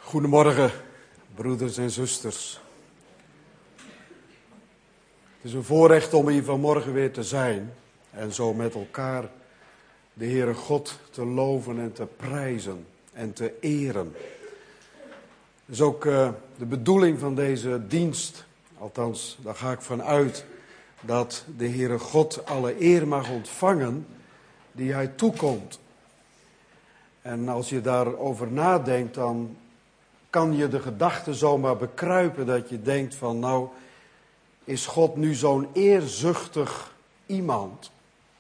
Goedemorgen, broeders en zusters. Het is een voorrecht om hier vanmorgen weer te zijn en zo met elkaar de Heere God te loven en te prijzen en te eren. Dat is ook de bedoeling van deze dienst, althans daar ga ik van uit, dat de Heere God alle eer mag ontvangen die Hij toekomt. En als je daarover nadenkt, dan kan je de gedachte zomaar bekruipen dat je denkt van nou, is God nu zo'n eerzuchtig iemand?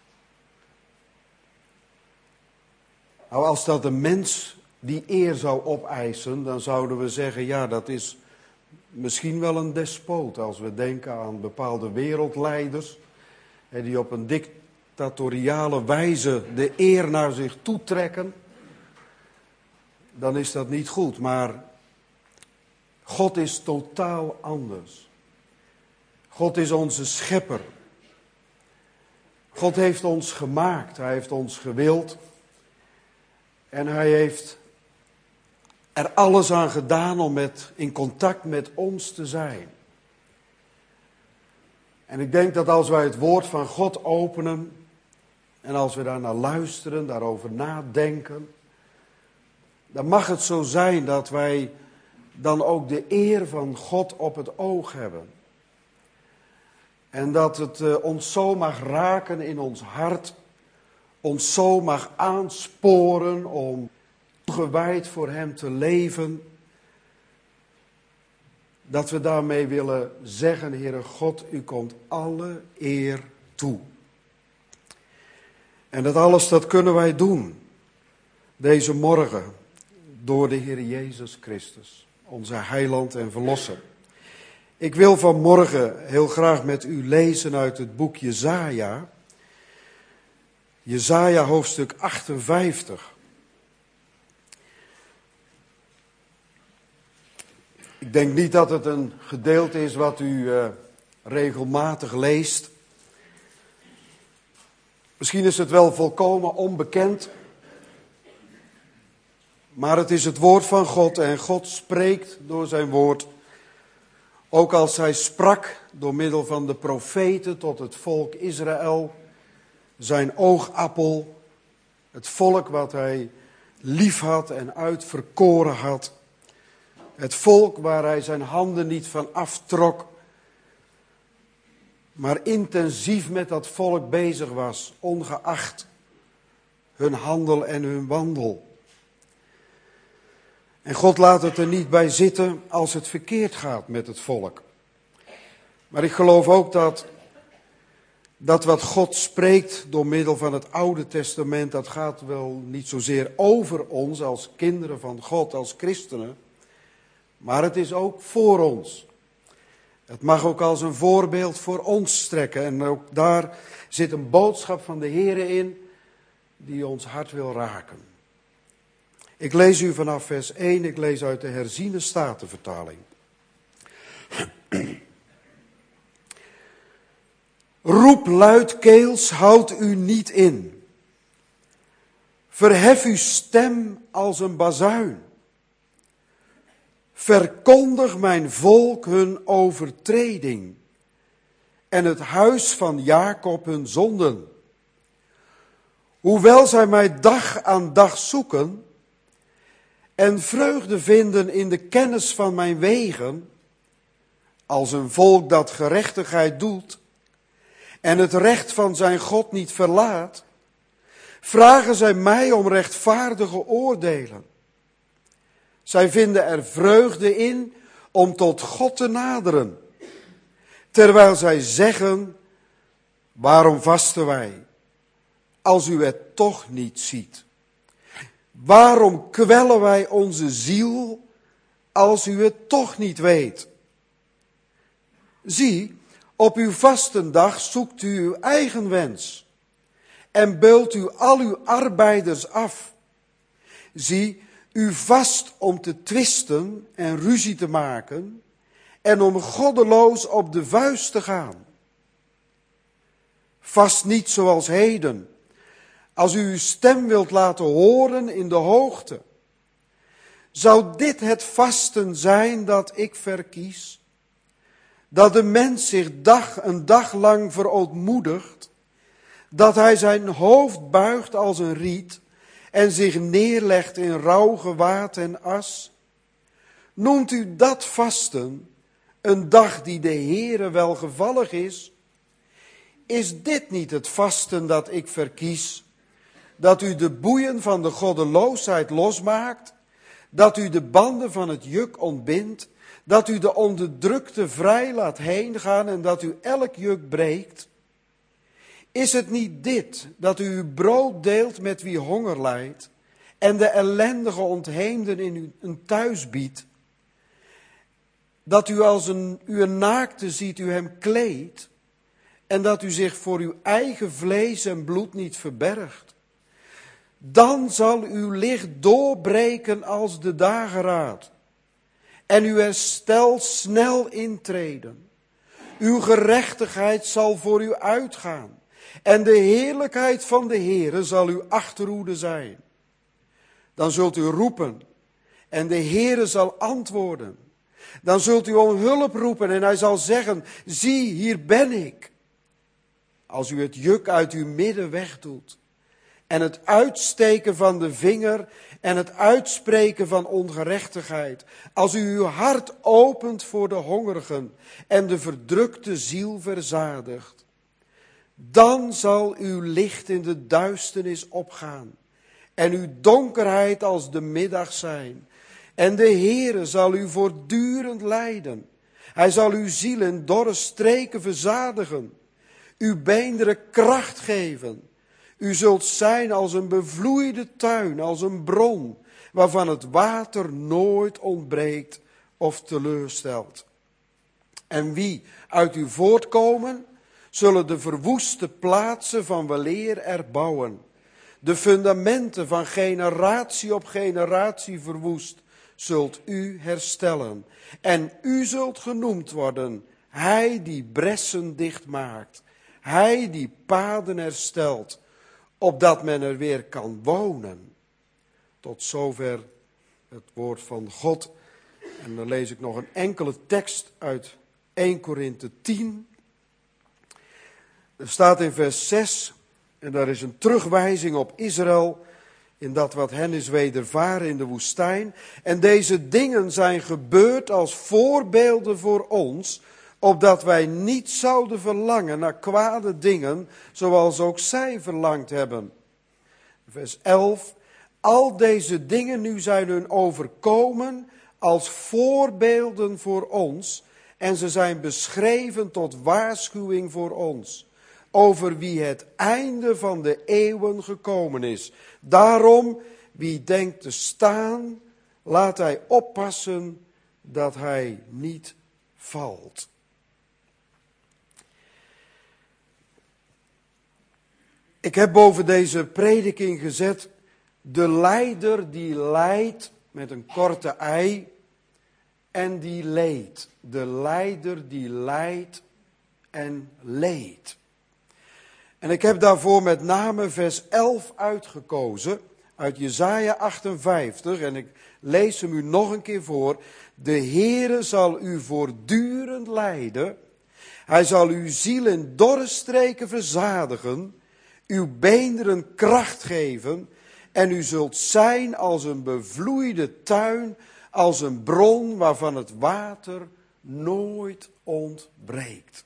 Nou, als dat een mens die eer zou opeisen, dan zouden we zeggen, ja, dat is misschien wel een despoot. Als we denken aan bepaalde wereldleiders, die op een dictatoriale wijze de eer naar zich toetrekken, dan is dat niet goed. Maar God is totaal anders. God is onze schepper. God heeft ons gemaakt, Hij heeft ons gewild. En Hij heeft er alles aan gedaan om in contact met ons te zijn. En ik denk dat als wij het woord van God openen en als we daar naar luisteren, daarover nadenken, dan mag het zo zijn dat wij dan ook de eer van God op het oog hebben. En dat het ons zo mag raken in ons hart, ons zo mag aansporen om gewijd voor Hem te leven, dat we daarmee willen zeggen, Heere God, U komt alle eer toe. En dat alles, dat kunnen wij doen, deze morgen, door de Heer Jezus Christus, onze heiland en verlosser. Ik wil vanmorgen heel graag met u lezen uit het boek Jesaja. Jesaja hoofdstuk 58. Ik denk niet dat het een gedeelte is wat u regelmatig leest. Misschien is het wel volkomen onbekend. Maar het is het woord van God en God spreekt door zijn woord. Ook als hij sprak door middel van de profeten tot het volk Israël, zijn oogappel, het volk wat hij lief had en uitverkoren had. Het volk waar hij zijn handen niet van aftrok, maar intensief met dat volk bezig was, ongeacht hun handel en hun wandel. En God laat het er niet bij zitten als het verkeerd gaat met het volk. Maar ik geloof ook dat wat God spreekt door middel van het Oude Testament, dat gaat wel niet zozeer over ons als kinderen van God, als christenen. Maar het is ook voor ons. Het mag ook als een voorbeeld voor ons strekken. En ook daar zit een boodschap van de Heere in die ons hart wil raken. Ik lees u vanaf vers 1, ik lees uit de herziene statenvertaling. Roep luidkeels, houd u niet in. Verhef uw stem als een bazuin. Verkondig mijn volk hun overtreding en het huis van Jacob hun zonden. Hoewel zij mij dag aan dag zoeken en vreugde vinden in de kennis van mijn wegen, als een volk dat gerechtigheid doet en het recht van zijn God niet verlaat, vragen zij mij om rechtvaardige oordelen. Zij vinden er vreugde in om tot God te naderen, terwijl zij zeggen, waarom vasten wij, als u het toch niet ziet? Waarom kwellen wij onze ziel, als u het toch niet weet? Zie, op uw vastendag zoekt u uw eigen wens en beult u al uw arbeiders af. Zie, u vast om te twisten en ruzie te maken en om goddeloos op de vuist te gaan. Vast niet zoals heden, als u uw stem wilt laten horen in de hoogte. Zou dit het vasten zijn dat ik verkies? Dat de mens zich een dag lang verootmoedigt, dat hij zijn hoofd buigt als een riet en zich neerlegt in rauw gewaad en as? Noemt u dat vasten, een dag die de Heere welgevallig is? Is dit niet het vasten dat ik verkies? Dat u de boeien van de goddeloosheid losmaakt, dat u de banden van het juk ontbindt, dat u de onderdrukte vrij laat heengaan en dat u elk juk breekt? Is het niet dit, dat u uw brood deelt met wie honger lijdt en de ellendige ontheemden in een thuis biedt? Dat u als u een naakte ziet, u hem kleedt en dat u zich voor uw eigen vlees en bloed niet verbergt? Dan zal uw licht doorbreken als de dageraad en uw herstel snel intreden. Uw gerechtigheid zal voor u uitgaan en de heerlijkheid van de Heere zal uw achterhoede zijn. Dan zult u roepen en de Heere zal antwoorden. Dan zult u om hulp roepen en hij zal zeggen, zie, hier ben ik. Als u het juk uit uw midden wegdoet en het uitsteken van de vinger en het uitspreken van ongerechtigheid. Als u uw hart opent voor de hongerigen en de verdrukte ziel verzadigt. Dan zal uw licht in de duisternis opgaan en uw donkerheid als de middag zijn. En de Heere zal u voortdurend leiden. Hij zal uw ziel in dorre streken verzadigen, uw beenderen kracht geven. U zult zijn als een bevloeide tuin, als een bron, waarvan het water nooit ontbreekt of teleurstelt. En wie uit u voortkomen, zullen de verwoeste plaatsen van weleer erbouwen. De fundamenten van generatie op generatie verwoest, zult u herstellen. En u zult genoemd worden, hij die bressen dichtmaakt, hij die paden herstelt, opdat men er weer kan wonen. Tot zover het woord van God. En dan lees ik nog een enkele tekst uit 1 Korinthe 10. Er staat in vers 6, en daar is een terugwijzing op Israël, in dat wat hen is wedervaren in de woestijn. En deze dingen zijn gebeurd als voorbeelden voor ons, opdat wij niet zouden verlangen naar kwade dingen, zoals ook zij verlangd hebben. Vers 11. Al deze dingen nu zijn hun overkomen als voorbeelden voor ons, en ze zijn beschreven tot waarschuwing voor ons, over wie het einde van de eeuwen gekomen is. Daarom, wie denkt te staan, laat hij oppassen dat hij niet valt. Ik heb boven deze prediking gezet, de leider die leidt met een korte ei en die leed. De leider die leidt en leed. En ik heb daarvoor met name vers 11 uitgekozen, uit Jesaja 58, en ik lees hem u nog een keer voor. De Heere zal u voortdurend leiden, hij zal uw ziel in dorre streken verzadigen, uw beenderen kracht geven, en u zult zijn als een bevloeide tuin, als een bron waarvan het water nooit ontbreekt.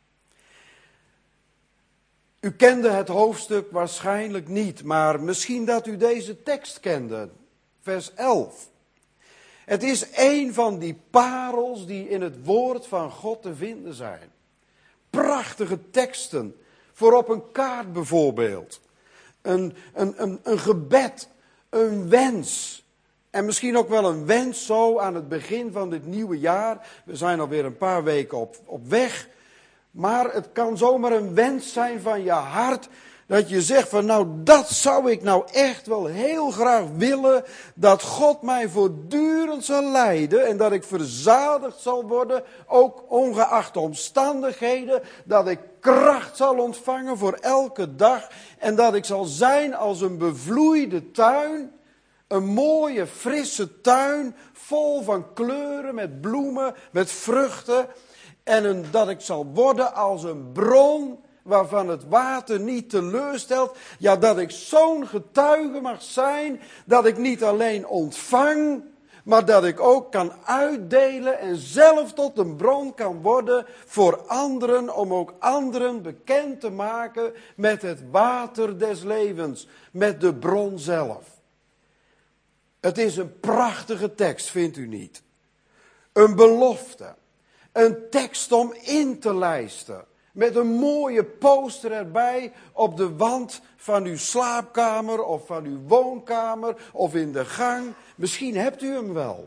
U kende het hoofdstuk waarschijnlijk niet, maar misschien dat u deze tekst kende, vers 11. Het is een van die parels die in het woord van God te vinden zijn. Prachtige teksten, voor op een kaart bijvoorbeeld. Een gebed, een wens. En misschien ook wel een wens zo aan het begin van dit nieuwe jaar. We zijn alweer een paar weken op weg. Maar het kan zomaar een wens zijn van je hart, dat je zegt van nou, dat zou ik nou echt wel heel graag willen, dat God mij voortdurend zal leiden en dat ik verzadigd zal worden, ook ongeacht de omstandigheden, dat ik kracht zal ontvangen voor elke dag en dat ik zal zijn als een bevloeide tuin, Een mooie, frisse tuin, vol van kleuren, met bloemen, met vruchten. En dat ik zal worden als een bron waarvan het water niet teleurstelt. Ja, dat ik zo'n getuige mag zijn, dat ik niet alleen ontvang, maar dat ik ook kan uitdelen en zelf tot een bron kan worden voor anderen, om ook anderen bekend te maken met het water des levens, met de bron zelf. Het is een prachtige tekst, vindt u niet? Een belofte, een tekst om in te lijsten. Met een mooie poster erbij op de wand van uw slaapkamer of van uw woonkamer of in de gang. Misschien hebt u hem wel.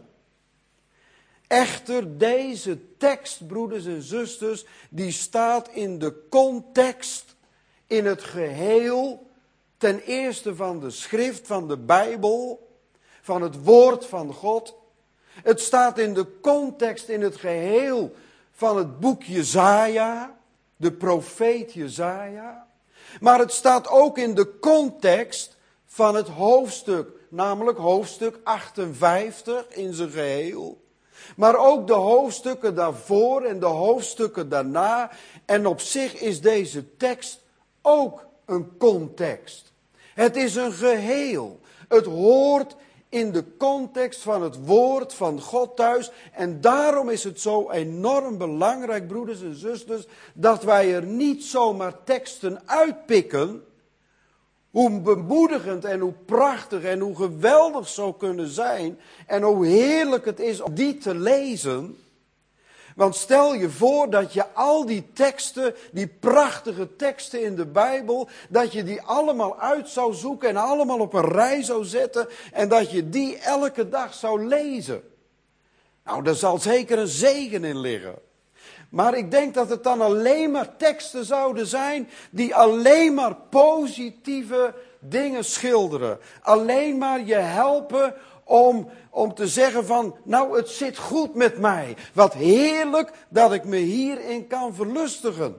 Echter, deze tekst, broeders en zusters, die staat in de context, in het geheel, ten eerste van de schrift, van de Bijbel, van het woord van God. Het staat in de context, in het geheel van het boek Jesaja, de profeet Jesaja. Maar het staat ook in de context van het hoofdstuk, namelijk hoofdstuk 58 in zijn geheel. Maar ook de hoofdstukken daarvoor en de hoofdstukken daarna. En op zich is deze tekst ook een context. Het is een geheel. Het hoort in de context van het woord van God thuis. En daarom is het zo enorm belangrijk, broeders en zusters, dat wij er niet zomaar teksten uitpikken. Hoe bemoedigend en hoe prachtig en hoe geweldig zou kunnen zijn. En hoe heerlijk het is om die te lezen. Want stel je voor dat je al die teksten, die prachtige teksten in de Bijbel, dat je die allemaal uit zou zoeken en allemaal op een rij zou zetten en dat je die elke dag zou lezen. Nou, daar zal zeker een zegen in liggen. Maar ik denk dat het dan alleen maar teksten zouden zijn die alleen maar positieve dingen schilderen. Alleen maar je helpen om te zeggen van, nou het zit goed met mij. Wat heerlijk dat ik me hierin kan verlustigen.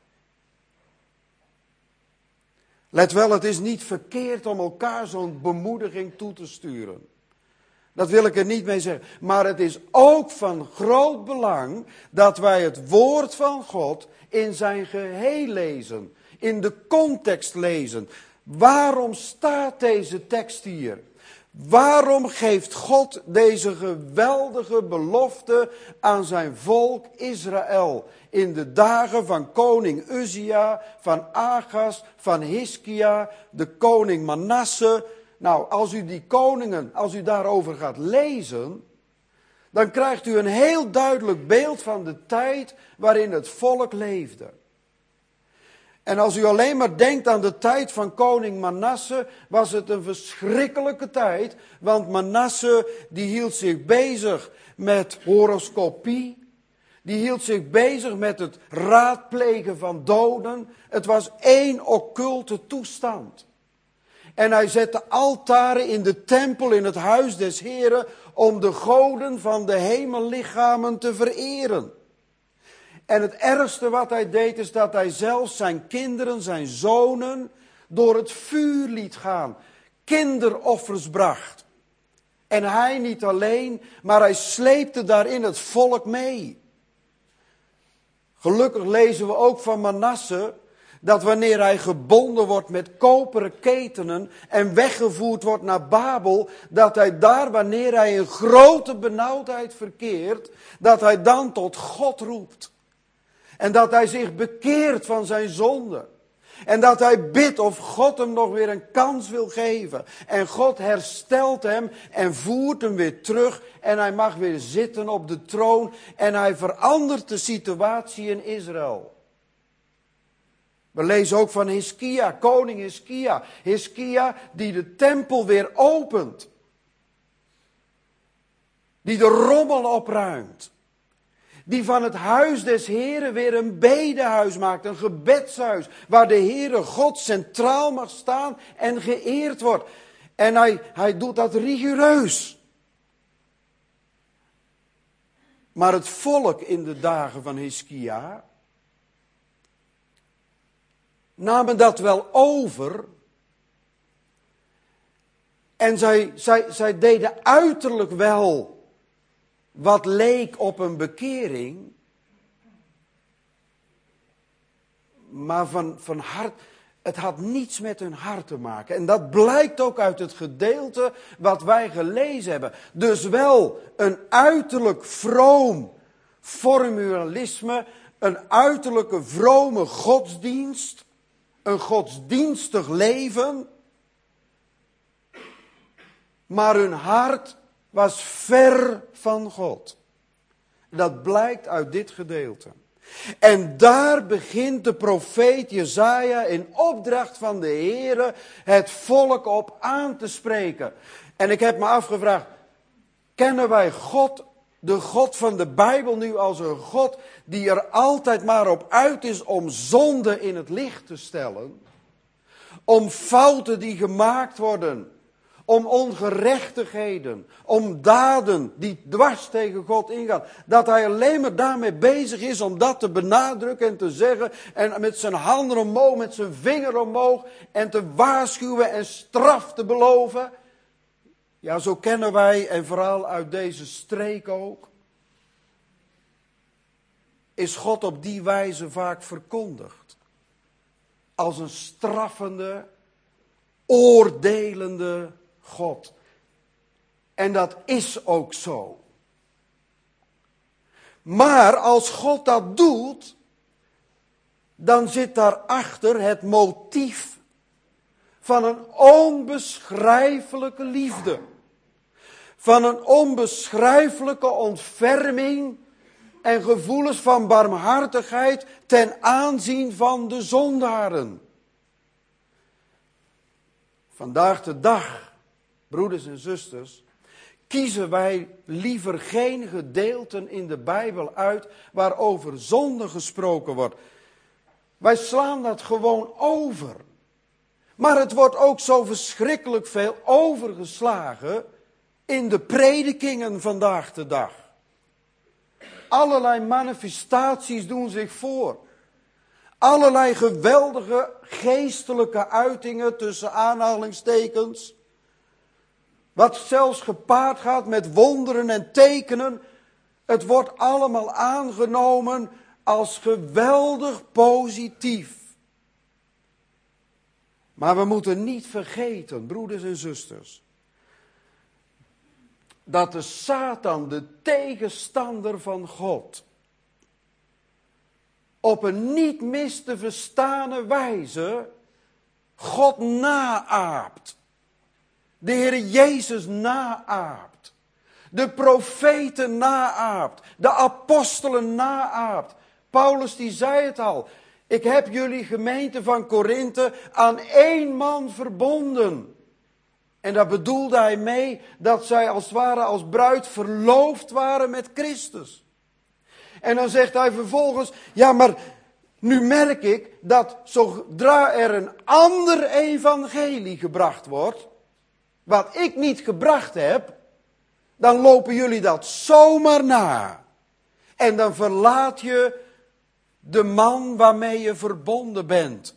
Let wel, het is niet verkeerd om elkaar zo'n bemoediging toe te sturen. Dat wil ik er niet mee zeggen. Maar het is ook van groot belang dat wij het woord van God in zijn geheel lezen. In de context lezen. Waarom staat deze tekst hier? Waarom geeft God deze geweldige belofte aan zijn volk Israël? In de dagen van koning Uzia, van Agas, van Hiskia, de koning Manasse. Nou, als u die koningen, als u daarover gaat lezen, dan krijgt u een heel duidelijk beeld van de tijd waarin het volk leefde. En als u alleen maar denkt aan de tijd van koning Manasse, was het een verschrikkelijke tijd. Want Manasse, die hield zich bezig met horoscopie. Die hield zich bezig met het raadplegen van doden. Het was één occulte toestand. En hij zette altaren in de tempel, in het huis des Heren, om de goden van de hemellichamen te vereren. En het ergste wat hij deed is dat hij zelfs zijn kinderen, zijn zonen, door het vuur liet gaan. Kinderoffers bracht. En hij niet alleen, maar hij sleepte daarin het volk mee. Gelukkig lezen we ook van Manasse dat wanneer hij gebonden wordt met koperen ketenen en weggevoerd wordt naar Babel, dat hij daar, wanneer hij in grote benauwdheid verkeert, dat hij dan tot God roept. En dat hij zich bekeert van zijn zonde. En dat hij bidt of God hem nog weer een kans wil geven. En God herstelt hem en voert hem weer terug. En hij mag weer zitten op de troon. En hij verandert de situatie in Israël. We lezen ook van Hiskia, koning Hiskia. Hiskia die de tempel weer opent. Die de rommel opruimt. Die van het huis des Heren weer een bedehuis maakt, een gebedshuis. Waar de Heere God centraal mag staan en geëerd wordt. En hij doet dat rigoureus. Maar het volk in de dagen van Hiskia namen dat wel over. En zij deden uiterlijk wel wat leek op een bekering. Maar van hart, het had niets met hun hart te maken. En dat blijkt ook uit het gedeelte wat wij gelezen hebben. Dus wel een uiterlijk vroom formalisme, een uiterlijke vrome godsdienst, een godsdienstig leven. Maar hun hart was ver van God. Dat blijkt uit dit gedeelte. En daar begint de profeet Jesaja in opdracht van de Heere het volk op aan te spreken. En ik heb me afgevraagd, kennen wij God, de God van de Bijbel nu als een God die er altijd maar op uit is om zonde in het licht te stellen? Om fouten die gemaakt worden, om ongerechtigheden, om daden die dwars tegen God ingaan. Dat hij alleen maar daarmee bezig is om dat te benadrukken en te zeggen. En met zijn handen omhoog, met zijn vinger omhoog. En te waarschuwen en straf te beloven. Ja, zo kennen wij, en vooral uit deze streek ook, is God op die wijze vaak verkondigd. Als een straffende, oordelende God. En dat is ook zo. Maar als God dat doet, dan zit daarachter het motief van een onbeschrijfelijke liefde. Van een onbeschrijfelijke ontferming en gevoelens van barmhartigheid ten aanzien van de zondaren. Vandaag de dag, broeders en zusters, kiezen wij liever geen gedeelten in de Bijbel uit waarover zonde gesproken wordt. Wij slaan dat gewoon over. Maar het wordt ook zo verschrikkelijk veel overgeslagen in de predikingen vandaag de dag. Allerlei manifestaties doen zich voor. Allerlei geweldige geestelijke uitingen tussen aanhalingstekens. Wat zelfs gepaard gaat met wonderen en tekenen. Het wordt allemaal aangenomen als geweldig positief. Maar we moeten niet vergeten, broeders en zusters, dat de Satan, de tegenstander van God, op een niet mis te verstane wijze God naaapt. De Heer Jezus naaapt. De profeten naaapt. De apostelen naaapt. Paulus die zei het al. Ik heb jullie gemeente van Korinthe aan één man verbonden. En daar bedoelde hij mee dat zij als het ware als bruid verloofd waren met Christus. En dan zegt hij vervolgens, ja maar nu merk ik dat zodra er een ander evangelie gebracht wordt, wat ik niet gebracht heb, dan lopen jullie dat zomaar na. En dan verlaat je de man waarmee je verbonden bent.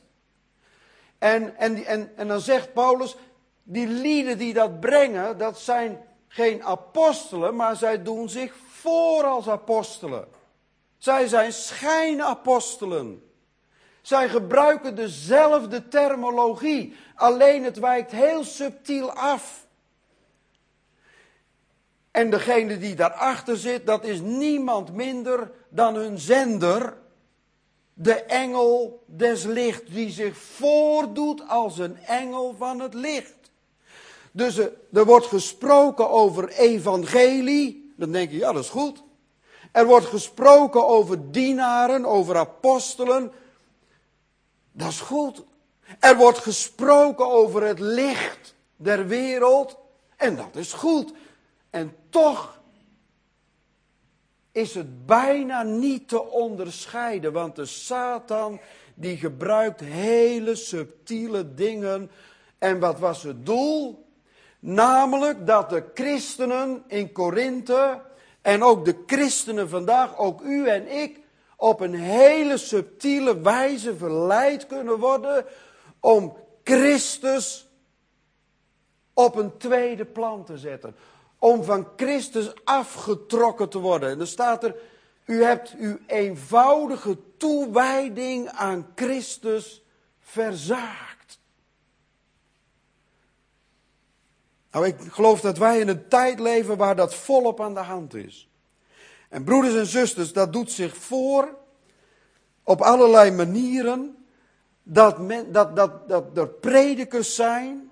En dan zegt Paulus, die lieden die dat brengen, dat zijn geen apostelen, maar zij doen zich voor als apostelen. Zij zijn schijnapostelen. Zij gebruiken dezelfde terminologie, alleen het wijkt heel subtiel af. En degene die daarachter zit, dat is niemand minder dan hun zender, de engel des lichts, die zich voordoet als een engel van het licht. Dus er wordt gesproken over evangelie, dan denk je, ja dat is goed. Er wordt gesproken over dienaren, over apostelen, dat is goed. Er wordt gesproken over het licht der wereld, en dat is goed. En toch is het bijna niet te onderscheiden, want de Satan die gebruikt hele subtiele dingen. En wat was het doel? Namelijk dat de christenen in Korinthe en ook de christenen vandaag, ook u en ik, op een hele subtiele wijze verleid kunnen worden om Christus op een tweede plan te zetten. Om van Christus afgetrokken te worden. En dan staat er, u hebt uw eenvoudige toewijding aan Christus verzaakt. Nou, ik geloof dat wij in een tijd leven waar dat volop aan de hand is. En broeders en zusters, dat doet zich voor op allerlei manieren. Dat er predikers zijn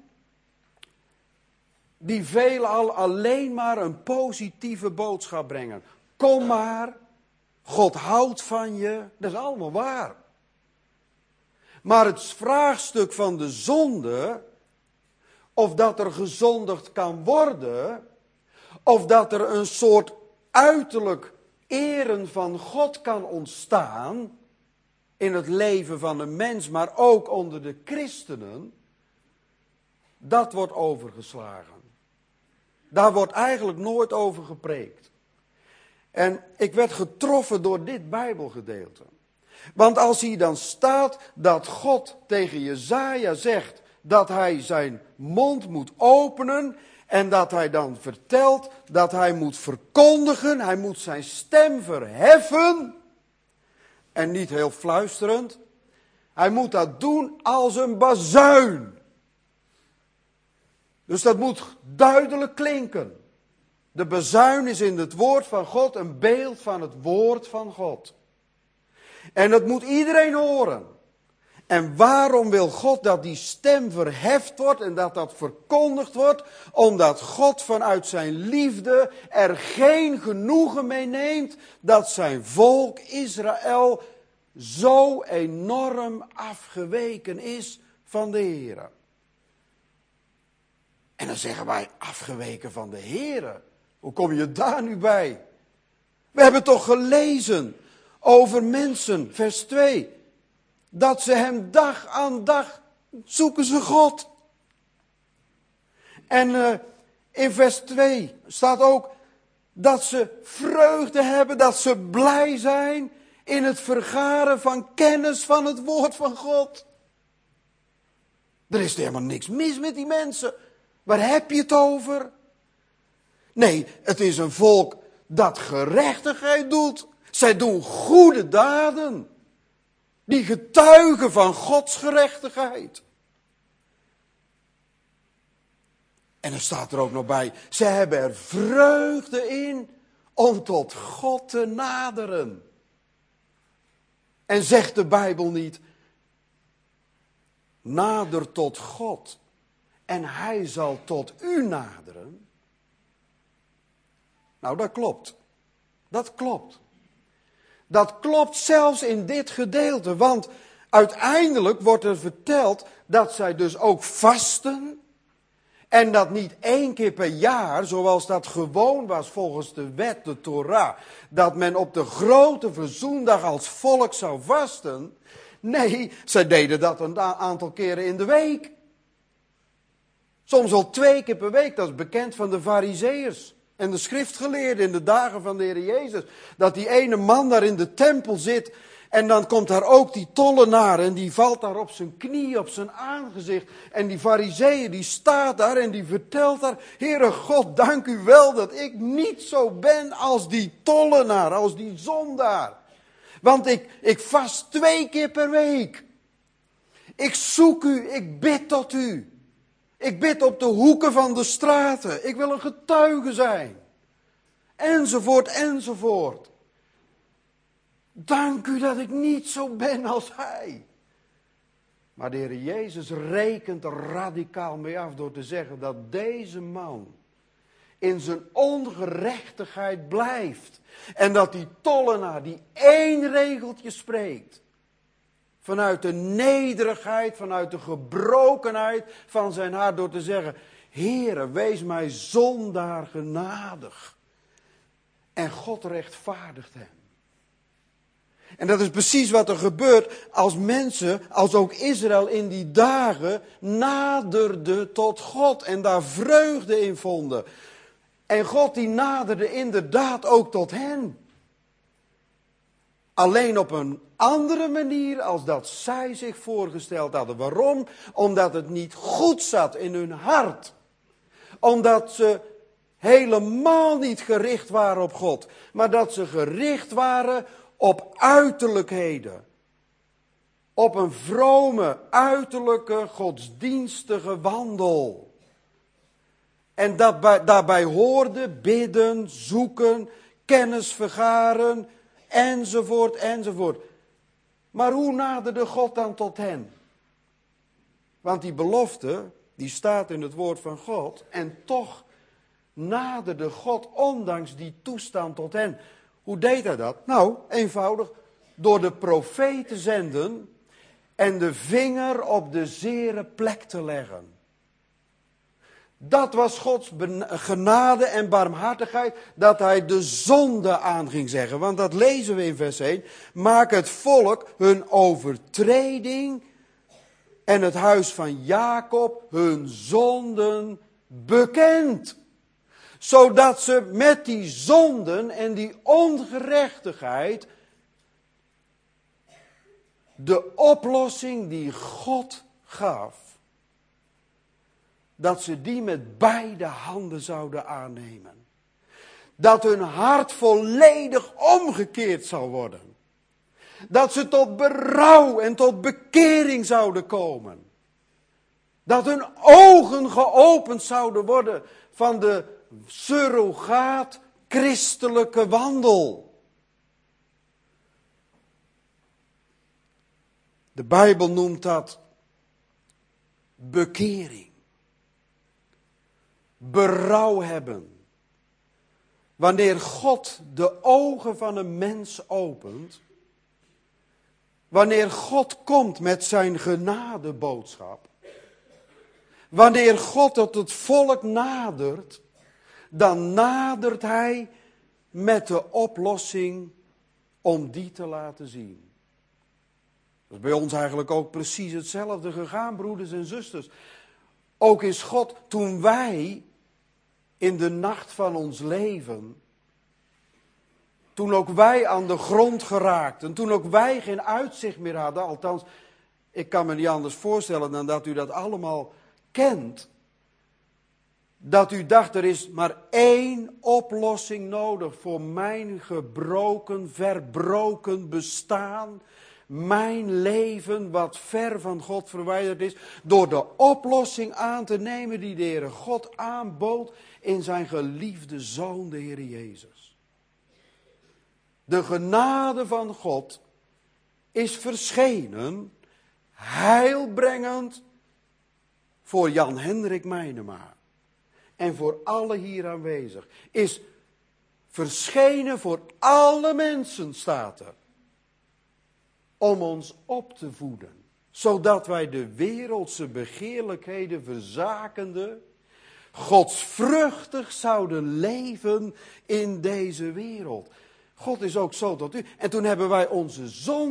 die veelal alleen maar een positieve boodschap brengen. Kom maar, God houdt van je, dat is allemaal waar. Maar het vraagstuk van de zonde, of dat er gezondigd kan worden, of dat er een soort uiterlijk eren van God kan ontstaan in het leven van een mens, maar ook onder de christenen, dat wordt overgeslagen. Daar wordt eigenlijk nooit over gepreekt. En ik werd getroffen door dit Bijbelgedeelte. Want als hier dan staat dat God tegen Jesaja zegt dat hij zijn mond moet openen en dat hij dan vertelt dat hij moet verkondigen, hij moet zijn stem verheffen en niet heel fluisterend. Hij moet dat doen als een bazuin. Dus dat moet duidelijk klinken. De bazuin is in het woord van God een beeld van het woord van God. En dat moet iedereen horen. En waarom wil God dat die stem verheft wordt en dat dat verkondigd wordt? Omdat God vanuit zijn liefde er geen genoegen mee neemt dat zijn volk Israël zo enorm afgeweken is van de Heere. En dan zeggen wij, afgeweken van de Heere. Hoe kom je daar nu bij? We hebben toch gelezen over mensen, vers 2. Dat ze hem dag aan dag zoeken ze God. En in vers 2 staat ook dat ze vreugde hebben, dat ze blij zijn in het vergaren van kennis van het woord van God. Er is helemaal niks mis met die mensen. Waar heb je het over? Nee, het is een volk dat gerechtigheid doet. Zij doen goede daden. Die getuigen van Gods gerechtigheid. En er staat er ook nog bij, zij hebben er vreugde in om tot God te naderen. En zegt de Bijbel niet, nader tot God en hij zal tot u naderen. Nou, dat klopt. Dat klopt. Dat klopt zelfs in dit gedeelte, want uiteindelijk wordt er verteld dat zij dus ook vasten. En dat niet 1 keer per jaar, zoals dat gewoon was volgens de wet, de Torah, dat men op de grote verzoendag als volk zou vasten. Nee, zij deden dat een aantal keren in de week. Soms al 2 keer per week, dat is bekend van de Farizeeërs en de schriftgeleerden in de dagen van de Heer Jezus. Dat die ene man daar in de tempel zit en dan komt daar ook die tollenaar en die valt daar op zijn knie, op zijn aangezicht. En die Farizeeër die staat daar en die vertelt daar, Heere God, dank u wel dat ik niet zo ben als die tollenaar, als die zondaar. Want ik vast 2 keer per week. Ik zoek u, ik bid tot u. Ik bid op de hoeken van de straten. Ik wil een getuige zijn. Enzovoort, enzovoort. Dank u dat ik niet zo ben als hij. Maar de Heer Jezus rekent er radicaal mee af door te zeggen dat deze man in zijn ongerechtigheid blijft. En dat die tollenaar die 1 regeltje spreekt. Vanuit de nederigheid, vanuit de gebrokenheid van zijn hart door te zeggen, Heere, wees mij zondaar genadig. En God rechtvaardigt hem. En dat is precies wat er gebeurt als mensen, als ook Israël in die dagen, naderde tot God en daar vreugde in vonden. En God die naderde inderdaad ook tot hen. Alleen op een andere manier als dat zij zich voorgesteld hadden. Waarom? Omdat het niet goed zat in hun hart. Omdat ze helemaal niet gericht waren op God. Maar dat ze gericht waren op uiterlijkheden. Op een vrome, uiterlijke, godsdienstige wandel. En daarbij hoorde bidden, zoeken, kennis vergaren, enzovoort, enzovoort. Maar hoe naderde God dan tot hen? Want die belofte, die staat in het woord van God. En toch naderde God ondanks die toestand tot hen. Hoe deed hij dat? Nou, eenvoudig, door de profeet te zenden en de vinger op de zere plek te leggen. Dat was Gods genade en barmhartigheid, dat hij de zonde aan ging zeggen. Want dat lezen we in vers 1. Maak het volk hun overtreding en het huis van Jacob hun zonden bekend. Zodat ze met die zonden en die ongerechtigheid de oplossing die God gaf, dat ze die met beide handen zouden aannemen. Dat hun hart volledig omgekeerd zou worden. Dat ze tot berouw en tot bekering zouden komen. Dat hun ogen geopend zouden worden van de surrogaat christelijke wandel. De Bijbel noemt dat bekering. Berouw hebben. Wanneer God de ogen van een mens opent. Wanneer God komt met zijn genadeboodschap. Wanneer God tot het volk nadert. Dan nadert hij met de oplossing om die te laten zien. Dat is bij ons eigenlijk ook precies hetzelfde gegaan, broeders en zusters. Ook is God, toen wij in de nacht van ons leven, toen ook wij aan de grond geraakten, toen ook wij geen uitzicht meer hadden, althans, ik kan me niet anders voorstellen dan dat u dat allemaal kent, dat u dacht, er is maar één oplossing nodig voor mijn gebroken, verbroken bestaan, mijn leven wat ver van God verwijderd is, door de oplossing aan te nemen die de Heere God aanbood in zijn geliefde Zoon, de Heer Jezus. De genade van God is verschenen, heilbrengend voor Jan Hendrik Meinema en voor alle hier aanwezig. Is verschenen voor alle mensen, staat er. Om ons op te voeden, zodat wij de wereldse begeerlijkheden verzakende, godsvruchtig zouden leven in deze wereld. God is ook zo tot u. En toen hebben wij onze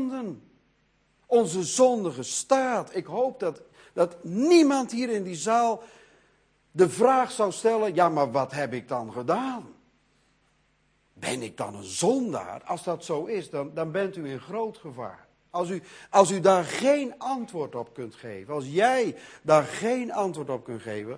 zondige staat. Ik hoop dat niemand hier in die zaal de vraag zou stellen, ja, maar wat heb ik dan gedaan? Ben ik dan een zondaar? Als dat zo is, dan bent u in groot gevaar. Als u daar geen antwoord op kunt geven, als jij daar geen antwoord op kunt geven,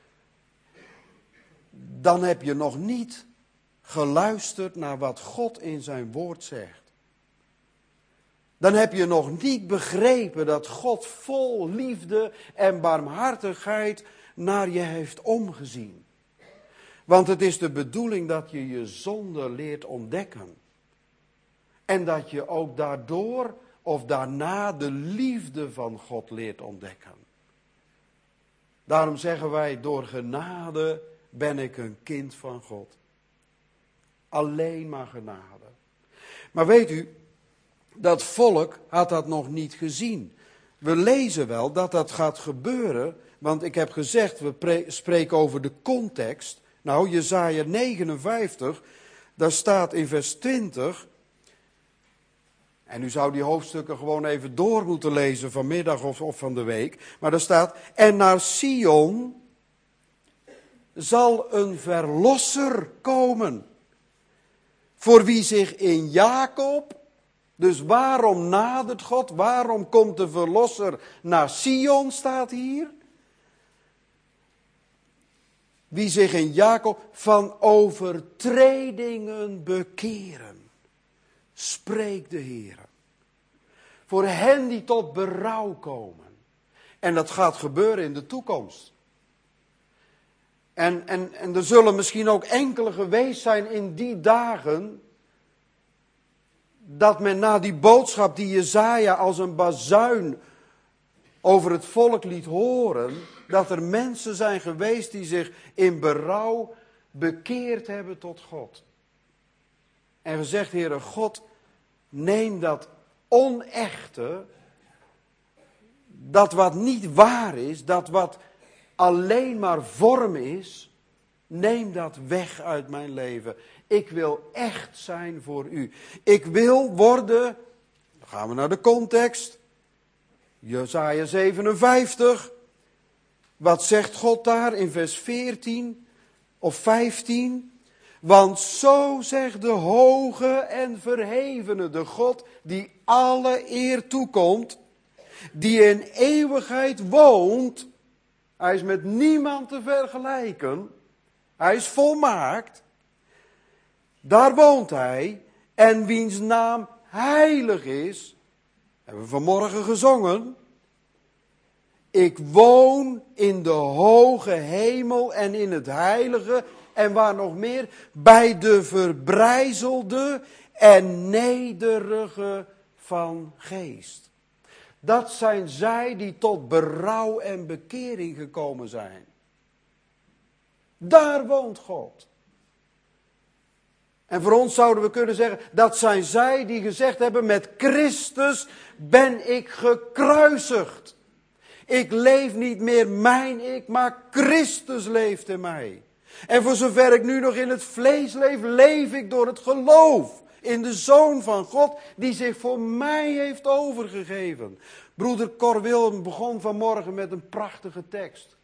dan heb je nog niet geluisterd naar wat God in zijn woord zegt. Dan heb je nog niet begrepen dat God vol liefde en barmhartigheid naar je heeft omgezien. Want het is de bedoeling dat je je zonde leert ontdekken. En dat je ook daardoor of daarna de liefde van God leert ontdekken. Daarom zeggen wij, door genade ben ik een kind van God. Alleen maar genade. Maar weet u, dat volk had dat nog niet gezien. We lezen wel dat dat gaat gebeuren, want ik heb gezegd, we spreken over de context. Nou, Jesaja 59, daar staat in vers 20... En u zou die hoofdstukken gewoon even door moeten lezen vanmiddag of van de week. Maar daar staat, en naar Sion zal een verlosser komen. Voor wie zich in Jacob, dus waarom nadert God, waarom komt de verlosser naar Sion, staat hier? wie zich in Jacob van overtredingen bekeren. Spreekt de Heer. Voor hen die tot berouw komen. En dat gaat gebeuren in de toekomst. En er zullen misschien ook enkele geweest zijn in die dagen, dat men na die boodschap die Jesaja als een bazuin over het volk liet horen, dat er mensen zijn geweest die zich in berouw bekeerd hebben tot God. En gezegd, Heere God, neem dat onechte, dat wat niet waar is, dat wat alleen maar vorm is, neem dat weg uit mijn leven. Ik wil echt zijn voor u. Ik wil worden, dan gaan we naar de context, Jesaja 57. Wat zegt God daar in vers 14 of 15? Want zo zegt de hoge en verhevene, de God die alle eer toekomt, die in eeuwigheid woont. Hij is met niemand te vergelijken. Hij is volmaakt. Daar woont hij. En wiens naam heilig is. Hebben we vanmorgen gezongen. Ik woon in de hoge hemel en in het heilige. En waar nog meer? Bij de verbrijzelde en nederige van geest. Dat zijn zij die tot berouw en bekering gekomen zijn. Daar woont God. En voor ons zouden we kunnen zeggen, dat zijn zij die gezegd hebben, met Christus ben ik gekruisigd. Ik leef niet meer mijn ik, maar Christus leeft in mij. En voor zover ik nu nog in het vlees leef, leef ik door het geloof in de Zoon van God, die zich voor mij heeft overgegeven. Broeder Cor Wilm begon vanmorgen met een prachtige tekst.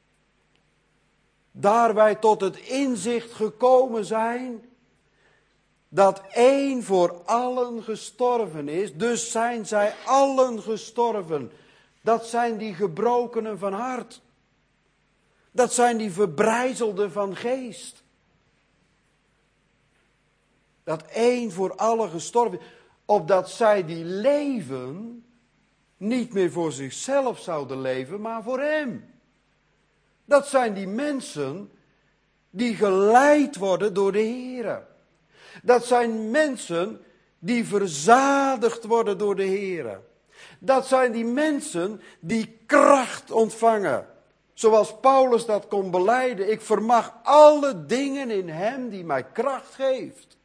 Daar wij tot het inzicht gekomen zijn, dat één voor allen gestorven is, dus zijn zij allen gestorven. Dat zijn die gebrokenen van hart. Dat zijn die verbrijzelden van geest. Dat één voor allen gestorven is, opdat zij die leven niet meer voor zichzelf zouden leven, maar voor hem. Dat zijn die mensen die geleid worden door de Heer. Dat zijn mensen die verzadigd worden door de Heer. Dat zijn die mensen die kracht ontvangen. Zoals Paulus dat kon belijden. Ik vermag alle dingen in hem die mij kracht geeft.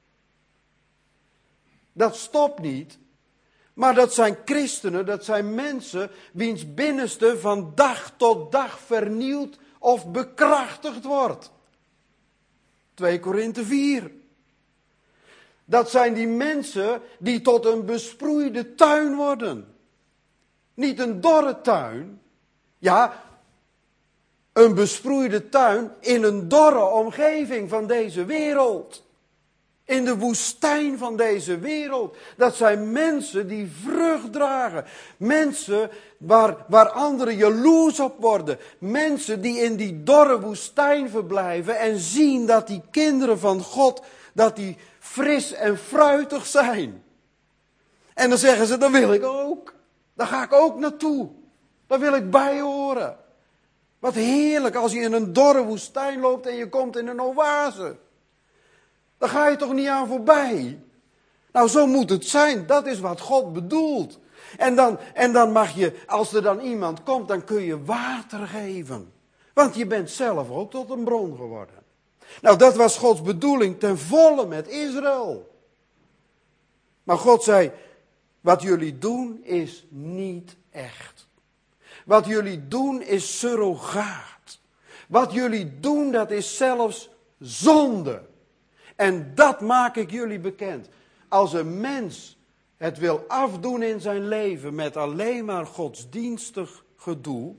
Dat stopt niet. Maar dat zijn christenen, dat zijn mensen wiens binnenste van dag tot dag vernieuwd of bekrachtigd wordt. 2 Korinthe 4. Dat zijn die mensen die tot een besproeide tuin worden. Niet een dorre tuin. Ja, een besproeide tuin in een dorre omgeving van deze wereld. In de woestijn van deze wereld. Dat zijn mensen die vrucht dragen. Mensen waar anderen jaloers op worden. Mensen die in die dorre woestijn verblijven en zien dat die kinderen van God, dat die fris en fruitig zijn. En dan zeggen ze, dat wil ik ook. Daar ga ik ook naartoe. Daar wil ik bij horen. Wat heerlijk als je in een dorre woestijn loopt en je komt in een oase. Daar ga je toch niet aan voorbij? Nou, zo moet het zijn. Dat is wat God bedoelt. En dan mag je, als er dan iemand komt, dan kun je water geven. Want je bent zelf ook tot een bron geworden. Nou, dat was Gods bedoeling ten volle met Israël. Maar God zei, wat jullie doen is niet echt. Wat jullie doen is surrogaat. Wat jullie doen, dat is zelfs zonde. En dat maak ik jullie bekend. Als een mens het wil afdoen in zijn leven met alleen maar godsdienstig gedoe,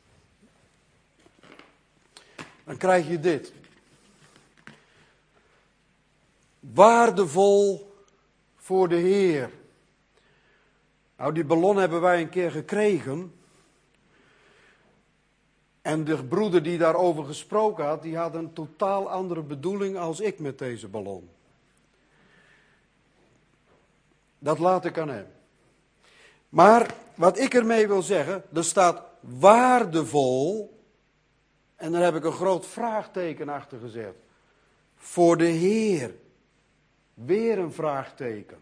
dan krijg je dit. Waardevol voor de Heer. Nou, die ballon hebben wij een keer gekregen. En de broeder die daarover gesproken had, die had een totaal andere bedoeling als ik met deze ballon. Dat laat ik aan hem. Maar wat ik ermee wil zeggen, er staat waardevol, en daar heb ik een groot vraagteken achter gezet. Voor de Heer. Weer een vraagteken.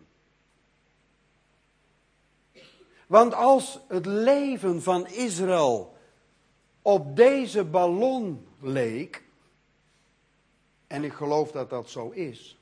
Want als het leven van Israël op deze ballon leek, en ik geloof dat dat zo is,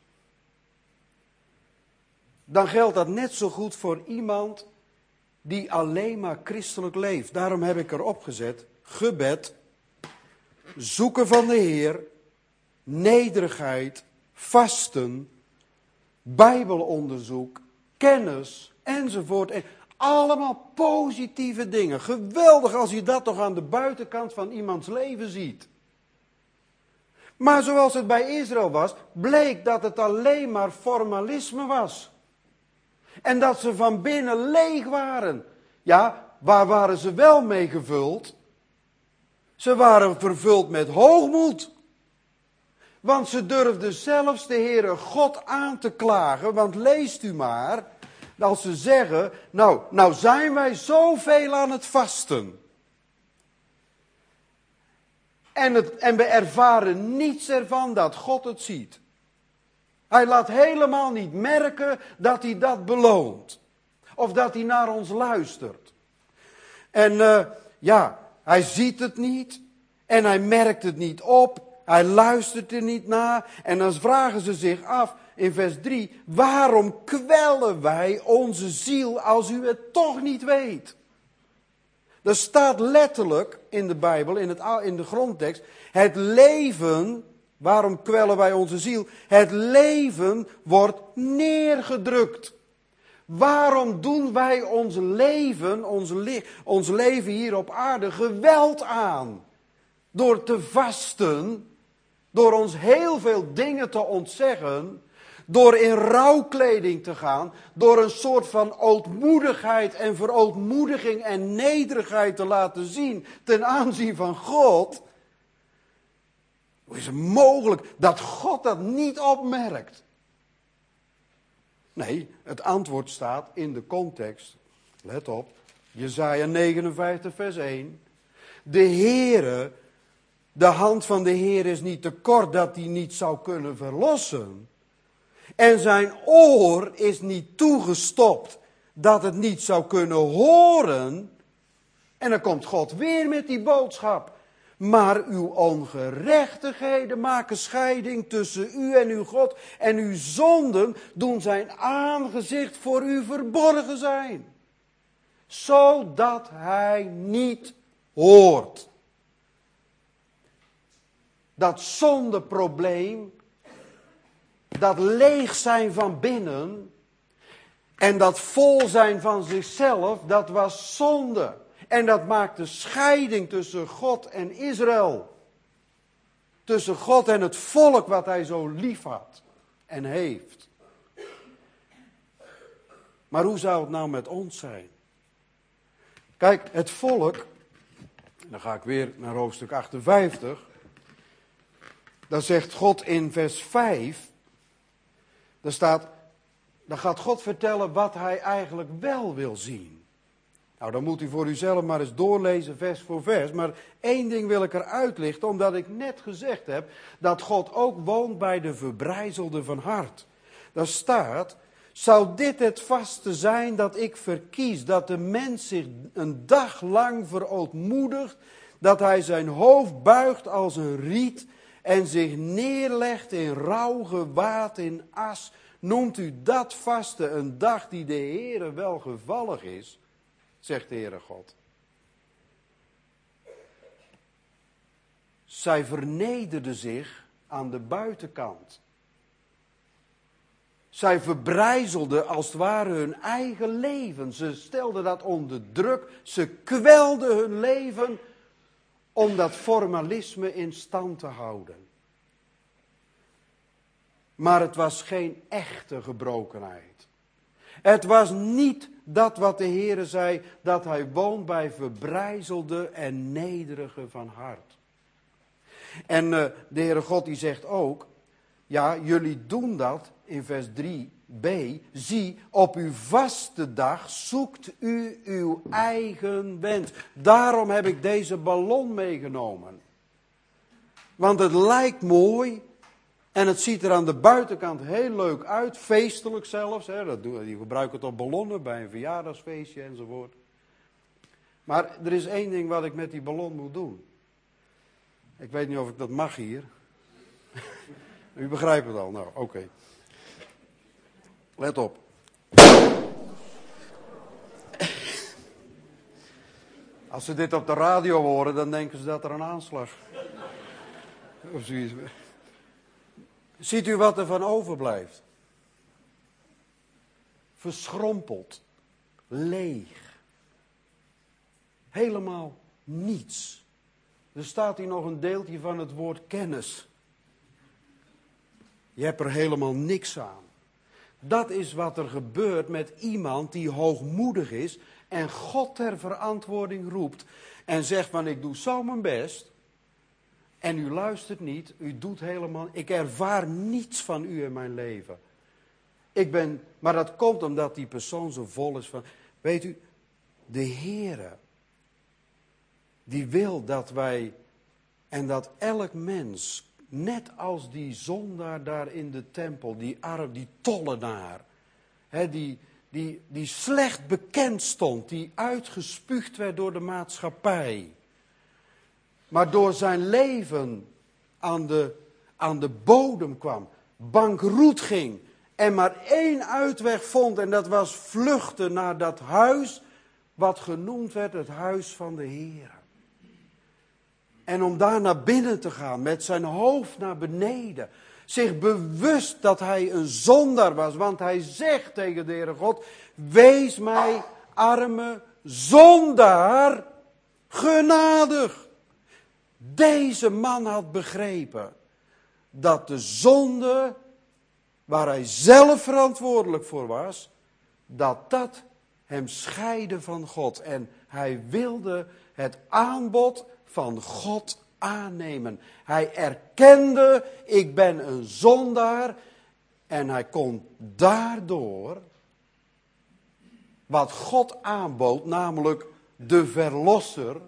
dan geldt dat net zo goed voor iemand die alleen maar christelijk leeft. Daarom heb ik erop gezet, gebed, zoeken van de Heer, nederigheid, vasten, bijbelonderzoek, kennis, enzovoort. En allemaal positieve dingen. Geweldig als je dat toch aan de buitenkant van iemands leven ziet. Maar zoals het bij Israël was, bleek dat het alleen maar formalisme was. En dat ze van binnen leeg waren. Ja, waar waren ze wel mee gevuld? Ze waren vervuld met hoogmoed. Want ze durfden zelfs de Heere God aan te klagen. Want leest u maar, als ze zeggen, nou zijn wij zoveel aan het vasten. En we ervaren niets ervan dat God het ziet. Hij laat helemaal niet merken dat hij dat beloont. Of dat hij naar ons luistert. En hij ziet het niet. En hij merkt het niet op. Hij luistert er niet naar. En dan vragen ze zich af in vers 3. Waarom kwellen wij onze ziel als u het toch niet weet? Er staat letterlijk in de Bijbel, in de grondtekst. Het leven, waarom kwellen wij onze ziel? Het leven wordt neergedrukt. Waarom doen wij ons leven hier op aarde geweld aan? Door te vasten, door ons heel veel dingen te ontzeggen, door in rouwkleding te gaan, door een soort van ootmoedigheid en verootmoediging en nederigheid te laten zien ten aanzien van God. Hoe is het mogelijk dat God dat niet opmerkt? Nee, het antwoord staat in de context. Let op, Jesaja 59 vers 1. De Heere, de hand van de Heer is niet te kort dat hij niet zou kunnen verlossen. En zijn oor is niet toegestopt dat het niet zou kunnen horen. En dan komt God weer met die boodschap. Maar uw ongerechtigheden maken scheiding tussen u en uw God. En uw zonden doen zijn aangezicht voor u verborgen zijn. Zodat hij niet hoort. Dat zondeprobleem, dat leeg zijn van binnen en dat vol zijn van zichzelf, dat was zonde. En dat maakte scheiding tussen God en Israël. Tussen God en het volk wat hij zo lief had en heeft. Maar hoe zou het nou met ons zijn? Kijk, het volk, dan ga ik weer naar hoofdstuk 58. Dan zegt God in vers 5, dan gaat God vertellen wat hij eigenlijk wel wil zien. Nou, dan moet u voor uzelf maar eens doorlezen vers voor vers. Maar één ding wil ik eruit lichten, omdat ik net gezegd heb dat God ook woont bij de verbrijzelden van hart. Daar staat, zou dit het vaste zijn dat ik verkies, dat de mens zich een dag lang verootmoedigt, dat hij zijn hoofd buigt als een riet en zich neerlegt in rouw gewaad in as. Noemt u dat vaste een dag die de Heere welgevallig is? Zegt de Heere God. Zij vernederden zich aan de buitenkant. Zij verbrijzelden als het ware hun eigen leven. Ze stelden dat onder druk. Ze kwelden hun leven om dat formalisme in stand te houden. Maar het was geen echte gebrokenheid. Het was niet dat wat de Heere zei, dat hij woont bij verbrijzelde en nederige van hart. En de Heere God die zegt ook, ja, jullie doen dat in vers 3b. Zie, op uw vaste dag zoekt u uw eigen wens. Daarom heb ik deze ballon meegenomen. Want het lijkt mooi en het ziet er aan de buitenkant heel leuk uit, feestelijk zelfs. Hè. Die gebruiken toch ballonnen bij een verjaardagsfeestje enzovoort. Maar er is één ding wat ik met die ballon moet doen. Ik weet niet of ik dat mag hier. U begrijpt het al, nou oké. Let op. Als ze dit op de radio horen, dan denken ze dat er een aanslag of zoiets. Ziet u wat er van overblijft? Verschrompeld. Leeg. Helemaal niets. Er staat hier nog een deeltje van het woord kennis. Je hebt er helemaal niks aan. Dat is wat er gebeurt met iemand die hoogmoedig is en God ter verantwoording roept en zegt van ik doe zo mijn best en u luistert niet, u doet helemaal, ik ervaar niets van u in mijn leven. Maar dat komt omdat die persoon zo vol is van, weet u, de Heere, die wil dat wij en dat elk mens, net als die zondaar daar in de tempel, die tollenaar, die slecht bekend stond, die uitgespuugd werd door de maatschappij, maar door zijn leven aan de bodem kwam, bankroet ging en maar één uitweg vond en dat was vluchten naar dat huis wat genoemd werd het huis van de Heer. En om daar naar binnen te gaan, met zijn hoofd naar beneden. Zich bewust dat hij een zondaar was. Want hij zegt tegen de Heere God, wees mij arme zondaar genadig. Deze man had begrepen dat de zonde, waar hij zelf verantwoordelijk voor was, dat hem scheidde van God. En hij wilde het aanbod van God aannemen. Hij erkende, ik ben een zondaar. En hij kon daardoor wat God aanbood, namelijk de verlosser.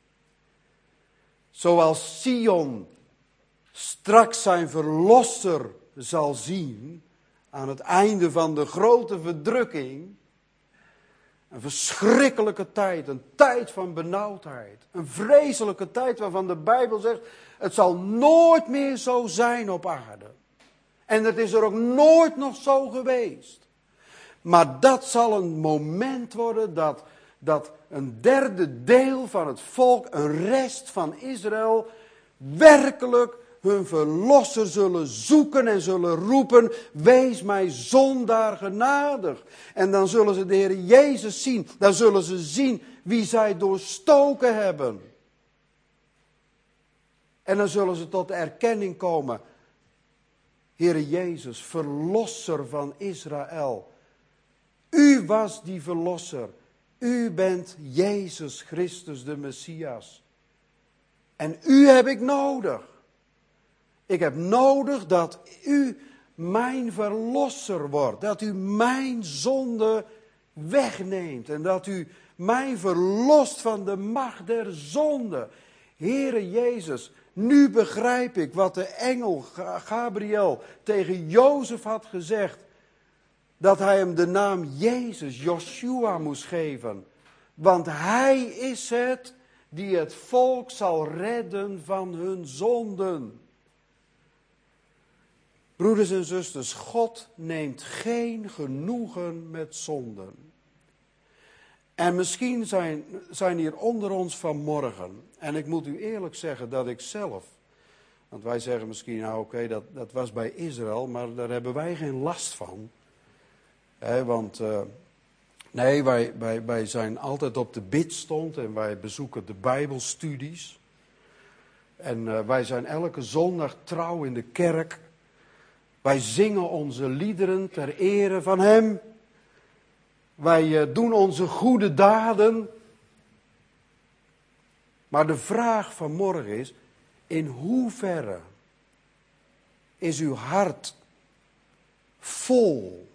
Zoals Sion straks zijn verlosser zal zien aan het einde van de grote verdrukking. Een verschrikkelijke tijd, een tijd van benauwdheid. Een vreselijke tijd waarvan de Bijbel zegt, het zal nooit meer zo zijn op aarde. En het is er ook nooit nog zo geweest. Maar dat zal een moment worden dat een derde deel van het volk, een rest van Israël, werkelijk hun verlosser zullen zoeken en zullen roepen, wees mij zondaar genadig. En dan zullen ze de Heer Jezus zien, dan zullen ze zien wie zij doorstoken hebben. En dan zullen ze tot de erkenning komen, Heer Jezus, verlosser van Israël. U was die verlosser, u bent Jezus Christus de Messias. En u heb ik nodig. Ik heb nodig dat u mijn verlosser wordt. Dat u mijn zonde wegneemt. En dat u mij verlost van de macht der zonde. Heere Jezus, nu begrijp ik wat de engel Gabriel tegen Jozef had gezegd. Dat hij hem de naam Jezus, Joshua, moest geven. Want hij is het die het volk zal redden van hun zonden. Broeders en zusters, God neemt geen genoegen met zonden. En misschien zijn hier onder ons vanmorgen, en ik moet u eerlijk zeggen dat ik zelf, want wij zeggen misschien, nou oké, dat was bij Israël, maar daar hebben wij geen last van. Nee, wij zijn altijd op de bidstond en wij bezoeken de Bijbelstudies. En wij zijn elke zondag trouw in de kerk. Wij zingen onze liederen ter ere van Hem. Wij doen onze goede daden. Maar de vraag van morgen is, in hoeverre is uw hart vol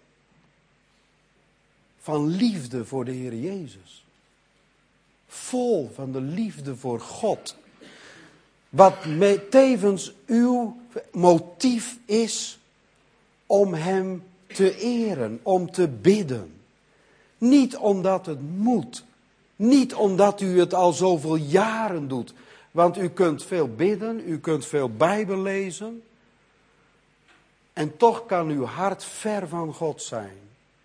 van liefde voor de Heer Jezus? Vol van de liefde voor God. Wat tevens uw motief is om Hem te eren, om te bidden. Niet omdat het moet. Niet omdat u het al zoveel jaren doet. Want u kunt veel bidden, u kunt veel Bijbel lezen. En toch kan uw hart ver van God zijn.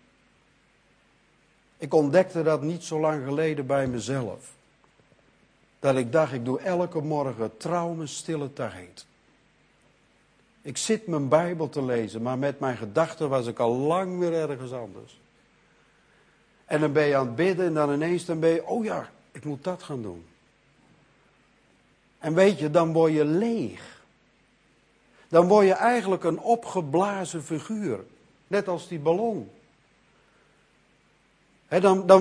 Ik ontdekte dat niet zo lang geleden bij mezelf. Dat ik dacht, ik doe elke morgen trouw mijn stille tijd. Ik zit mijn Bijbel te lezen, maar met mijn gedachten was ik al lang weer ergens anders. En dan ben je aan het bidden en dan ineens ben je, oh ja, ik moet dat gaan doen. En weet je, dan word je leeg. Dan word je eigenlijk een opgeblazen figuur. Net als die ballon. He,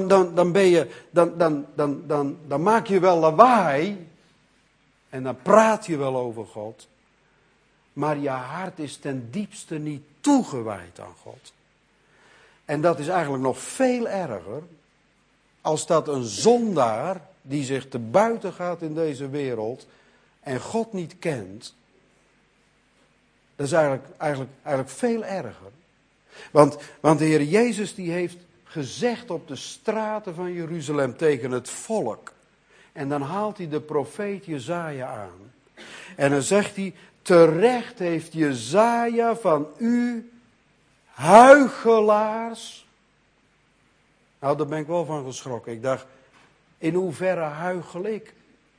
dan maak je wel lawaai. En dan praat je wel over God. Maar je hart is ten diepste niet toegewijd aan God. En dat is eigenlijk nog veel erger. Als dat een zondaar die zich te buiten gaat in deze wereld. En God niet kent. Dat is eigenlijk veel erger. Want de Heer Jezus die heeft gezegd op de straten van Jeruzalem tegen het volk. En dan haalt hij de profeet Jesaja aan. En dan zegt hij, terecht heeft Jesaja van u huichelaars. Nou, daar ben ik wel van geschrokken. Ik dacht, in hoeverre huichel ik?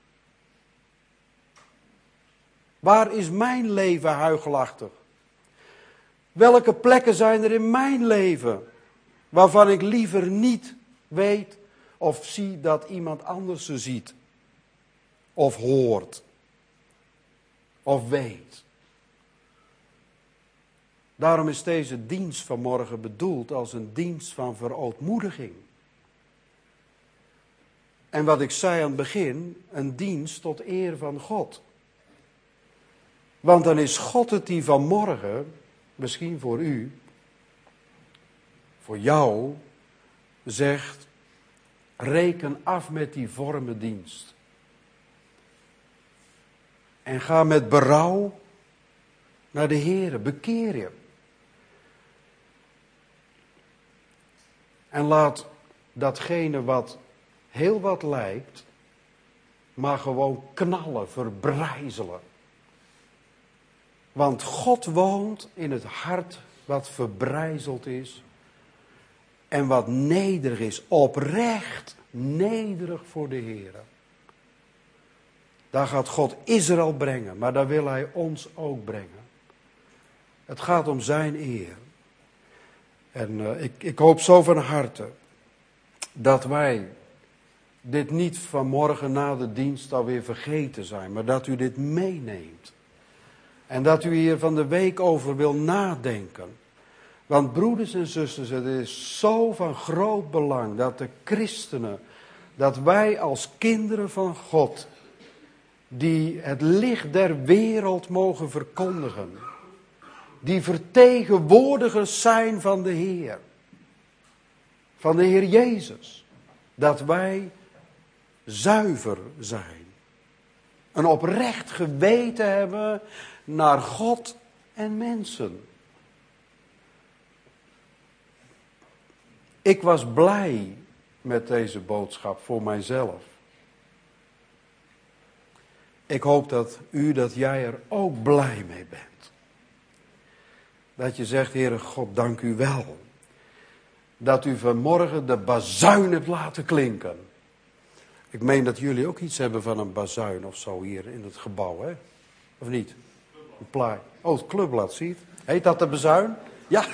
Waar is mijn leven huichelachtig? Welke plekken zijn er in mijn leven waarvan ik liever niet weet of zie dat iemand anders ze ziet? Of hoort? Of weet? Daarom is deze dienst vanmorgen bedoeld als een dienst van verootmoediging. En wat ik zei aan het begin, een dienst tot eer van God. Want dan is God het die vanmorgen, misschien voor u, voor jou, zegt, reken af met die vormendienst. En ga met berouw naar de Heere, bekeer je. En laat datgene wat heel wat lijkt, maar gewoon knallen, verbrijzelen. Want God woont in het hart wat verbrijzeld is en wat nederig is, oprecht nederig voor de Heer. Daar gaat God Israël brengen, maar daar wil Hij ons ook brengen. Het gaat om zijn eer. En ik hoop zo van harte dat wij dit niet vanmorgen na de dienst alweer vergeten zijn, maar dat u dit meeneemt. En dat u hier van de week over wil nadenken. Want broeders en zusters, het is zo van groot belang dat de christenen, dat wij als kinderen van God, die het licht der wereld mogen verkondigen, die vertegenwoordigers zijn van de Heer, van de Heer Jezus, dat wij zuiver zijn. Een oprecht geweten hebben naar God en mensen. Ik was blij met deze boodschap voor mijzelf. Ik hoop dat jij er ook blij mee bent. Dat je zegt, Heere God, dank u wel. Dat u vanmorgen de bazuin hebt laten klinken. Ik meen dat jullie ook iets hebben van een bazuin of zo hier in het gebouw, hè? Of niet? Een plaat. Oh, het clubblad, zie je het? Heet dat de bazuin? Ja.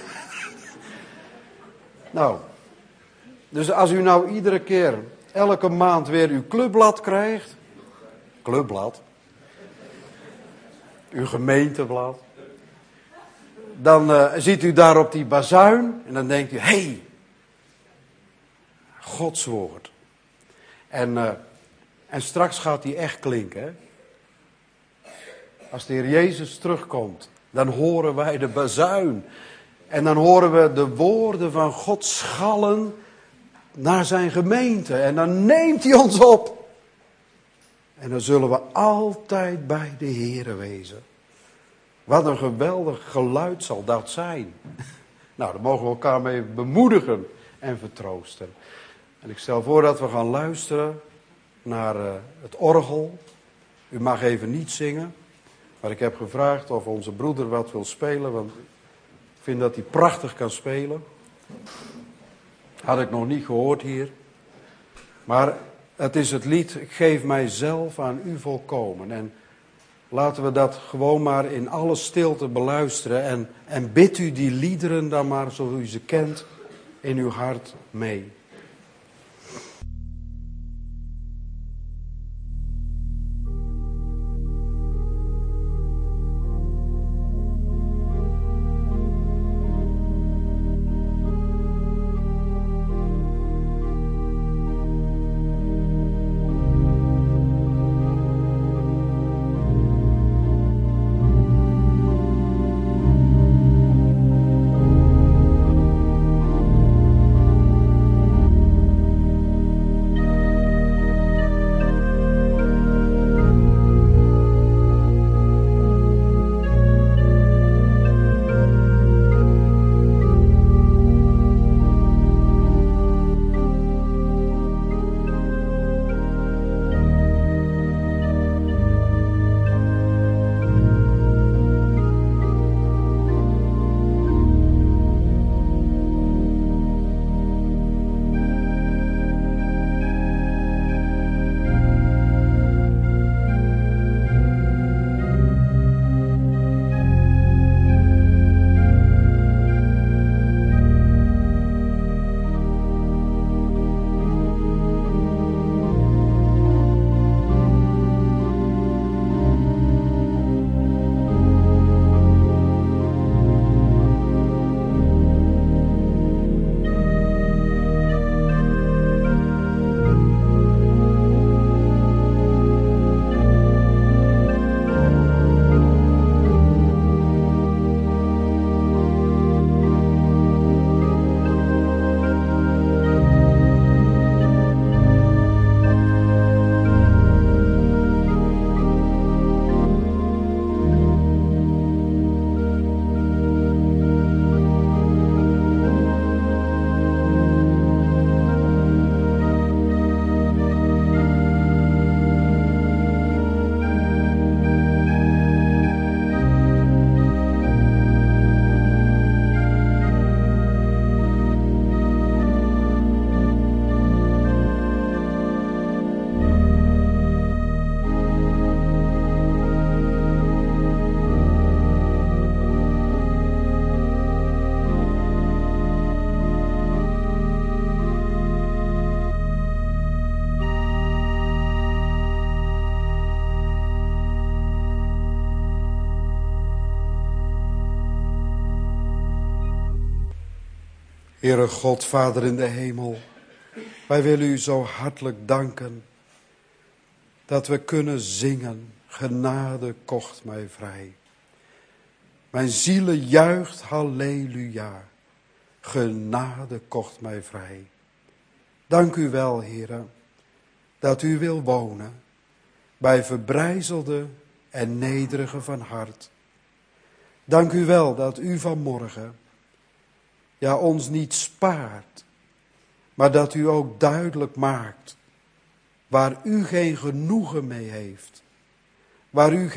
Nou, dus als u nou iedere keer, elke maand weer uw clubblad krijgt. Clubblad. Uw gemeenteblad. Dan ziet u daar op die bazuin en dan denkt u, hé, Gods woord. En straks gaat die echt klinken. Hè? Als de Heer Jezus terugkomt, dan horen wij de bazuin. En dan horen we de woorden van God schallen naar zijn gemeente. En dan neemt hij ons op. En dan zullen we altijd bij de Heere wezen. Wat een geweldig geluid zal dat zijn. Nou, daar mogen we elkaar mee bemoedigen en vertroosten. En ik stel voor dat we gaan luisteren naar het orgel. U mag even niet zingen. Maar ik heb gevraagd of onze broeder wat wil spelen. Want ik vind dat hij prachtig kan spelen. Had ik nog niet gehoord hier. Maar het is het lied, ik geef mijzelf aan u volkomen. En laten we dat gewoon maar in alle stilte beluisteren. En bid u die liederen dan maar, zoals u ze kent, in uw hart mee. Heere God, Vader in de hemel, wij willen u zo hartelijk danken dat we kunnen zingen, genade kocht mij vrij. Mijn ziele juicht, halleluja, genade kocht mij vrij. Dank u wel, Heere, dat u wil wonen bij verbrijzelde en nederige van hart. Dank u wel dat u vanmorgen, ja, ons niet spaart, maar dat u ook duidelijk maakt waar u geen genoegen mee heeft, waar u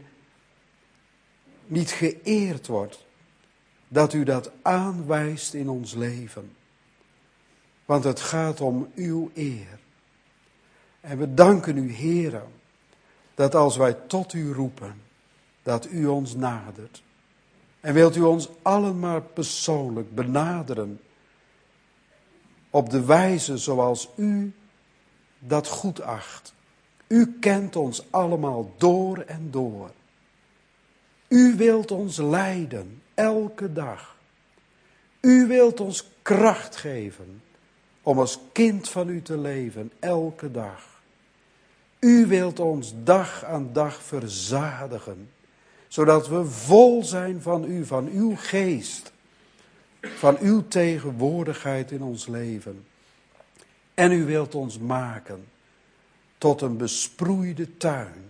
niet geëerd wordt, dat u dat aanwijst in ons leven. Want het gaat om uw eer. En we danken u, Heere, dat als wij tot u roepen, dat u ons nadert. En wilt u ons allen maar persoonlijk benaderen op de wijze zoals u dat goed acht. U kent ons allemaal door en door. U wilt ons leiden elke dag. U wilt ons kracht geven om als kind van u te leven, elke dag. U wilt ons dag aan dag verzadigen, zodat we vol zijn van u, van uw geest, van uw tegenwoordigheid in ons leven. En u wilt ons maken tot een besproeide tuin,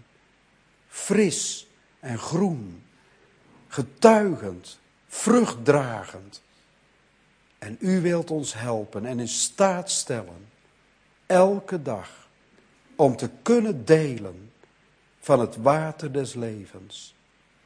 fris en groen, getuigend, vruchtdragend. En u wilt ons helpen en in staat stellen, elke dag, om te kunnen delen van het water des levens.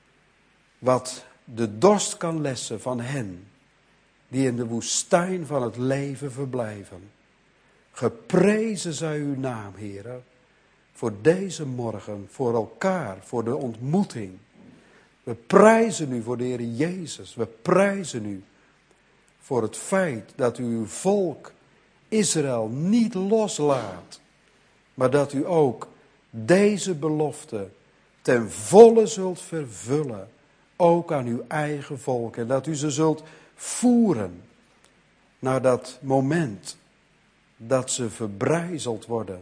Wat de dorst kan lessen van hen die in de woestijn van het leven verblijven. Geprezen zij uw naam, Heere, voor deze morgen, voor elkaar, voor de ontmoeting. We prijzen u voor de Heer Jezus. We prijzen u voor het feit dat u uw volk Israël niet loslaat, maar dat u ook deze belofte ten volle zult vervullen, ook aan uw eigen volk. En dat u ze zult voeren naar dat moment dat ze verbrijzeld worden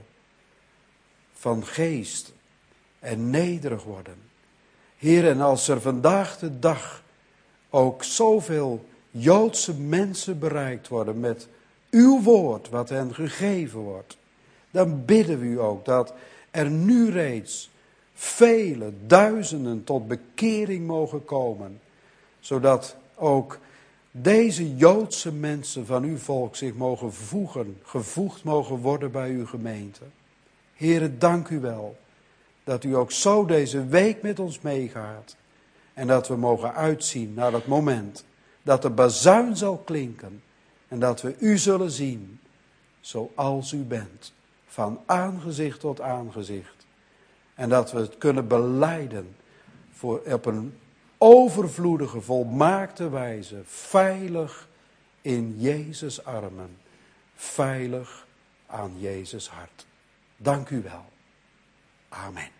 van geest en nederig worden. Heer, en als er vandaag de dag ook zoveel Joodse mensen bereikt worden met uw woord wat hen gegeven wordt, dan bidden we u ook dat er nu reeds vele duizenden tot bekering mogen komen, zodat ook deze Joodse mensen van uw volk zich mogen voegen, gevoegd mogen worden bij uw gemeente. Heere, dank u wel dat u ook zo deze week met ons meegaat en dat we mogen uitzien naar het moment dat de bazuin zal klinken en dat we u zullen zien zoals u bent, van aangezicht tot aangezicht. En dat we het kunnen belijden op een overvloedige, volmaakte wijze, veilig in Jezus' armen, veilig aan Jezus' hart. Dank u wel. Amen.